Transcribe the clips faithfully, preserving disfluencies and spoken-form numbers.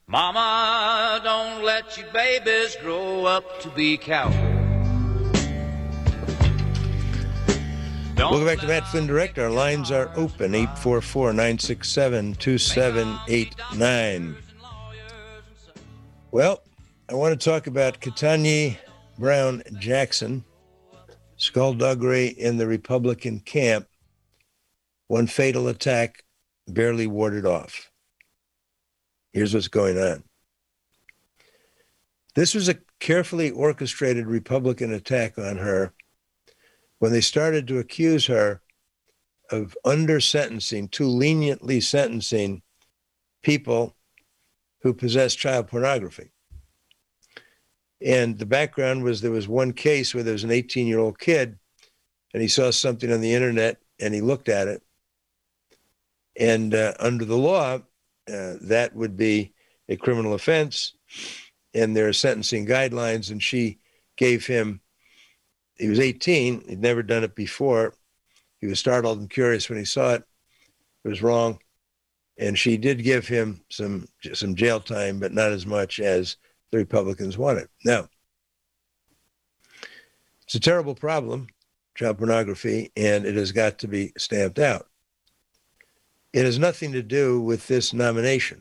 Mama, don't let your babies grow up to be cowboys. Welcome back to Matt Flynn Direct. Our lines are open, eight four four, nine six seven, two seven eight nine. Well, I want to talk about Ketanji Brown Jackson, skullduggery in the Republican camp, one fatal attack barely warded off. Here's what's going on. This was a carefully orchestrated Republican attack on her when they started to accuse her of under-sentencing, too leniently sentencing people who possess child pornography. And the background was there was one case where there was an eighteen-year-old kid, and he saw something on the internet, and he looked at it. And uh, under the law, uh, that would be a criminal offense, and there are sentencing guidelines, and she gave him, he was eighteen, he'd never done it before. He was startled and curious when he saw it. It was wrong. And she did give him some some jail time, but not as much as the Republicans wanted. Now, it's a terrible problem, child pornography, and it has got to be stamped out. It has nothing to do with this nomination.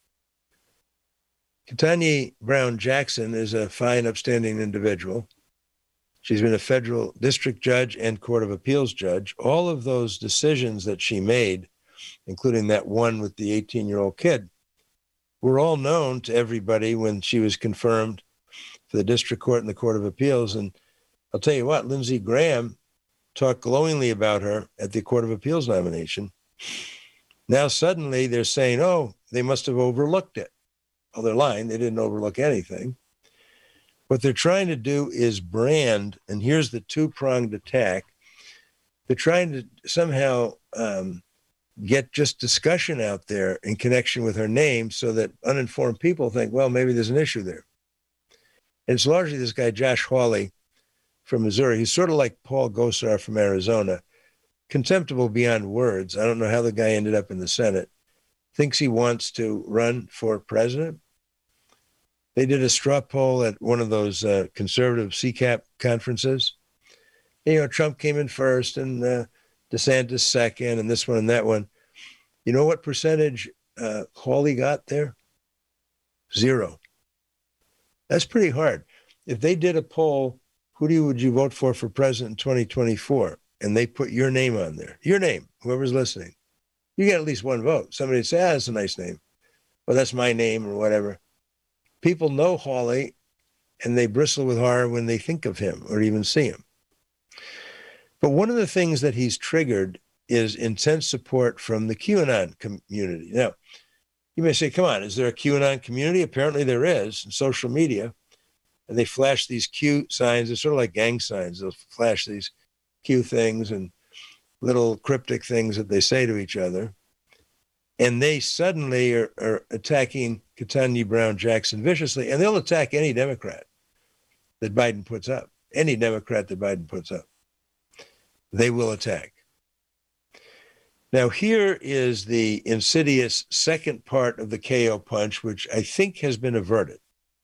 Ketanji Brown Jackson is a fine, upstanding individual. She's been a federal district judge and court of appeals judge. All of those decisions that she made, including that one with the eighteen-year-old kid, were all known to everybody when she was confirmed for the district court and the court of appeals. And I'll tell you what, Lindsey Graham talked glowingly about her at the court of appeals nomination. Now suddenly they're saying, oh, they must have overlooked it. Well, they're lying. They didn't overlook anything. What they're trying to do is brand, and here's the two-pronged attack. They're trying to somehow um, get just discussion out there in connection with her name so that uninformed people think, well, maybe there's an issue there. And it's largely this guy, Josh Hawley from Missouri. He's sort of like Paul Gosar from Arizona, contemptible beyond words. I don't know how the guy ended up in the Senate. Thinks he wants to run for president. They did a straw poll at one of those uh, conservative C CAP conferences. You know, Trump came in first and uh, DeSantis second and this one and that one. You know what percentage uh, Hawley got there? Zero. That's pretty hard. If they did a poll, who do you, would you vote for for president in twenty twenty-four? And they put your name on there, your name, whoever's listening, you get at least one vote. Somebody would say, ah, that's a nice name. Well, that's my name or whatever. People know Hawley, and they bristle with horror when they think of him or even see him. But one of the things that he's triggered is intense support from the QAnon community. Now, you may say, come on, is there a QAnon community? Apparently there is in social media. And they flash these Q signs. They're sort of like gang signs. They'll flash these Q things and little cryptic things that they say to each other. And they suddenly are, are attacking Ketanji Brown Jackson viciously, and they'll attack any Democrat that Biden puts up, any Democrat that Biden puts up. They will attack. Now, here is the insidious second part of the K O punch, which I think has been averted.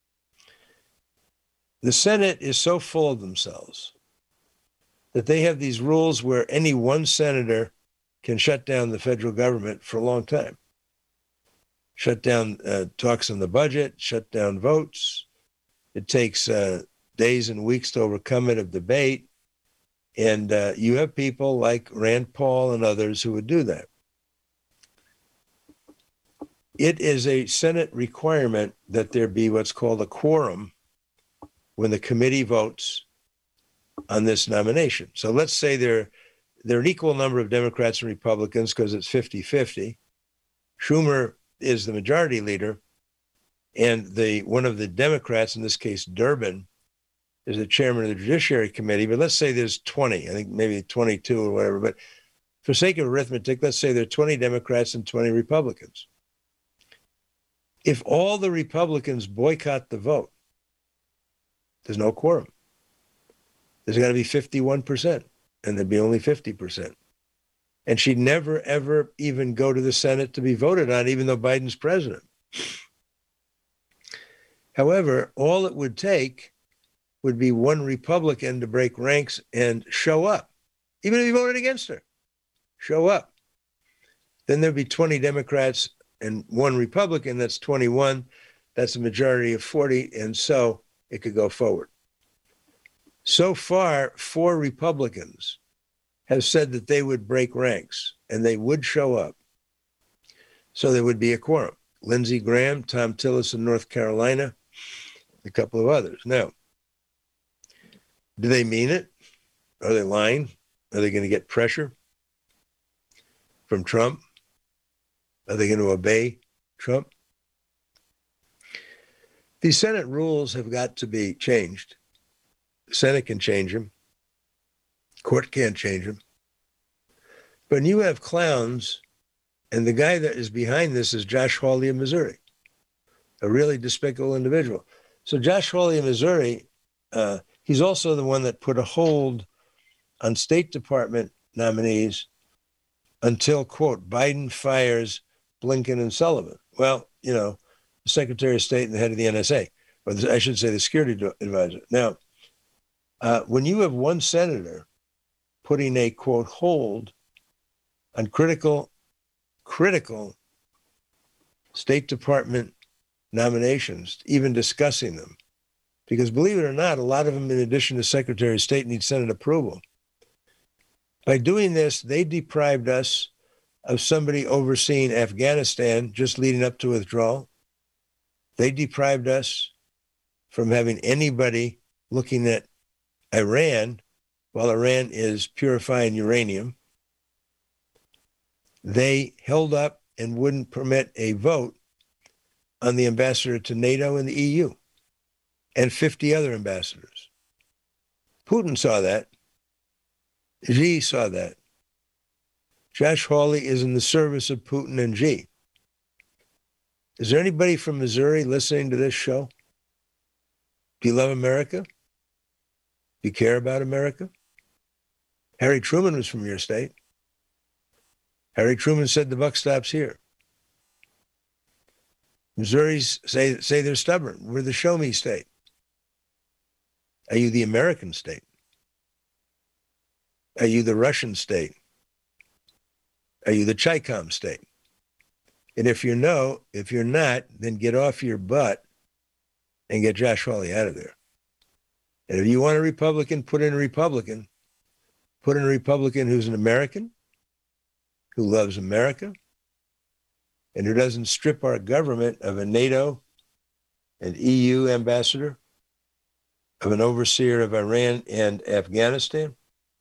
The Senate is so full of themselves that they have these rules where any one senator can shut down the federal government for a long time. Shut down uh, talks on the budget, shut down votes. It takes uh, days and weeks to overcome it of debate. And uh, you have people like Rand Paul and others who would do that. It is a Senate requirement that there be what's called a quorum when the committee votes on this nomination. So let's say there, there are an equal number of Democrats and Republicans because it's fifty-fifty. Schumer is the majority leader, and the one of the Democrats, in this case Durbin, is the chairman of the Judiciary Committee. But let's say there's twenty, I think maybe twenty-two or whatever. But for sake of arithmetic, let's say there are twenty Democrats and twenty Republicans. If all the Republicans boycott the vote, there's no quorum. There's got to be fifty-one percent, and there'd be only fifty percent. And she'd never, ever even go to the Senate to be voted on, even though Biden's president. However, all it would take would be one Republican to break ranks and show up, even if he voted against her. Show up. Then there'd be twenty Democrats and one Republican. That's twenty-one. That's a majority of forty, and so it could go forward. So far, four Republicans have said that they would break ranks and they would show up. So there would be a quorum. Lindsey Graham, Tom Tillis in North Carolina, a couple of others. Now, do they mean it? Are they lying? Are they going to get pressure from Trump? Are they going to obey Trump? These Senate rules have got to be changed. The Senate can change them. Court can't change them. But when you have clowns, and the guy that is behind this is Josh Hawley of Missouri, a really despicable individual. So Josh Hawley of Missouri, uh, he's also the one that put a hold on State Department nominees until, quote, Biden fires Blinken and Sullivan. Well, you know, the Secretary of State and the head of the N S A, or the, I should say the security advisor. Now, uh, when you have one senator putting a, quote, hold on critical, critical State Department nominations, even discussing them, because believe it or not, a lot of them, in addition to Secretary of State, need Senate approval. By doing this, they deprived us of somebody overseeing Afghanistan just leading up to withdrawal. They deprived us from having anybody looking at Iran while Iran is purifying uranium. They held up and wouldn't permit a vote on the ambassador to NATO and the E U and fifty other ambassadors. Putin saw that. Xi saw that. Josh Hawley is in the service of Putin and Xi. Is there anybody from Missouri listening to this show? Do you love America? Do you care about America? Harry Truman was from your state. Harry Truman said the buck stops here. Missouris say, say they're stubborn. We're the show me state. Are you the American state? Are you the Russian state? Are you the Chi-Com state? And if you're no, if you're not, then get off your butt and get Josh Hawley out of there. And if you want a Republican, put in a Republican. Put in a Republican who's an American, who loves America, and who doesn't strip our government of a NATO and E U ambassador, of an overseer of Iran and Afghanistan,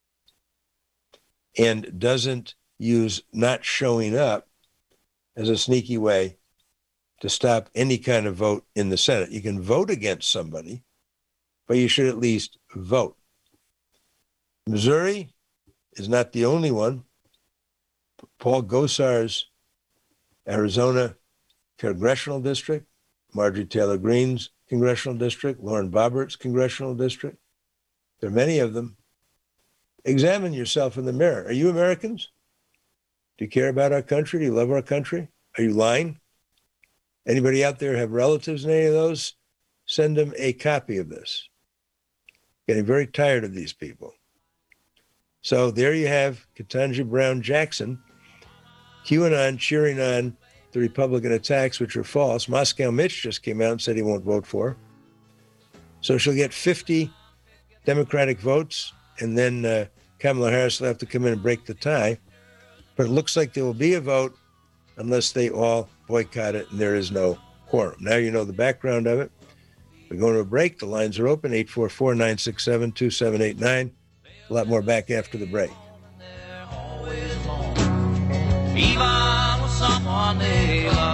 and doesn't use not showing up as a sneaky way to stop any kind of vote in the Senate. You can vote against somebody, but you should at least vote. Missouri is not the only one. Paul Gosar's Arizona congressional district, Marjorie Taylor Greene's congressional district, Lauren Boebert's congressional district. There are many of them. Examine yourself in the mirror. Are you Americans? Do you care about our country? Do you love our country? Are you lying? Anybody out there have relatives in any of those? Send them a copy of this. Getting very tired of these people. So there you have Ketanji Brown Jackson, QAnon cheering on the Republican attacks, which are false. Moscow Mitch just came out and said he won't vote for her. So she'll get fifty Democratic votes, and then uh, Kamala Harris will have to come in and break the tie. But it looks like there will be a vote unless they all boycott it, and there is no quorum. Now you know the background of it. We're going to a break. The lines are open, eight four four, nine six seven, two seven eight nine. A lot more back after the break. Even with someone they love.